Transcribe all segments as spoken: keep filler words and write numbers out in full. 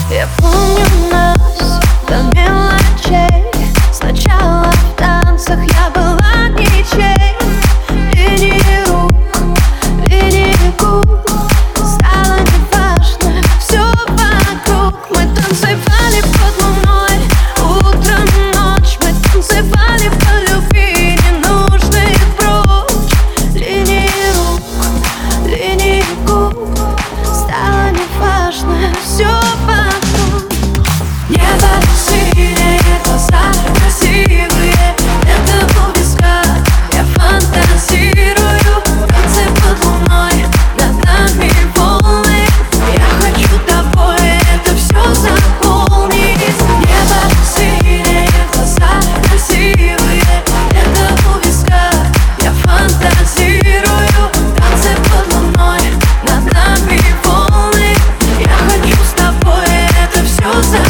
Я помню нас до мелочей. Сначала в танцах я была ничей. Линии рук, линии губ, стало неважно все вокруг. Мы танцевали под луной, утром, ночь. Мы танцевали по любви, ненужных прочь. Линии рук, линии губ, стало неважно все вокруг. Небо синее, глаза красивые, это у виска. Я фантазирую, танцы под луной, над нами волны. Я хочу тобой это все заполнить. Небо синее, глаза красивые, это у виска. Я фантазирую, танцы под луной, над нами волны. Я хочу с тобой это все заполнить.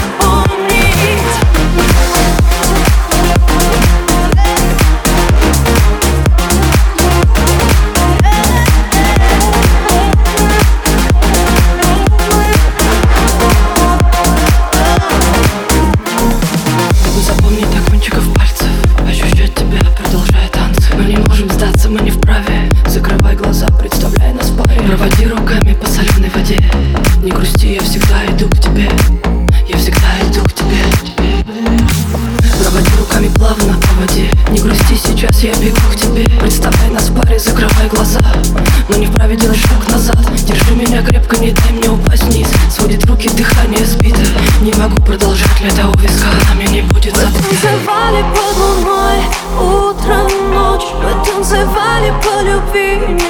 Запомнить до кончиков пальцев, ощущать тебя, продолжая танцы. Мы не можем сдаться, мы не вправе. Закрывай глаза, представляй нас в паре. Проводи руками по соленой воде. Не грусти, я всегда иду к тебе. Я всегда иду к тебе. Проводи руками плавно по воде. Не грусти, сейчас я бегу к тебе. Представляй нас в паре, закрывай глаза. Но не вправе делать шаг назад. Держи меня крепко, не дай мне упасть вниз. Сводит руки, дыхание сбито. Не могу продолжать, лето у виска, нами не будет забыто. Мы танцевали под луной, утром, ночь. Мы танцевали по любви.